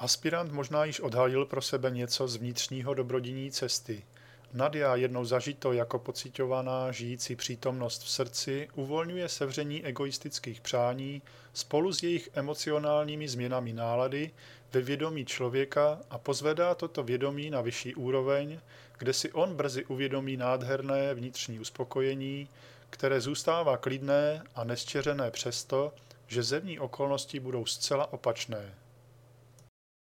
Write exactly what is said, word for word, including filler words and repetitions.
Aspirant možná již odhalil pro sebe něco z vnitřního dobrodiní cesty. Nadia, jednou zažito jako pociťovaná, žijící přítomnost v srdci, uvolňuje sevření egoistických přání spolu s jejich emocionálními změnami nálady ve vědomí člověka a pozvedá toto vědomí na vyšší úroveň, kde si on brzy uvědomí nádherné vnitřní uspokojení, které zůstává klidné a nesčeřené přesto, že zemní okolnosti budou zcela opačné.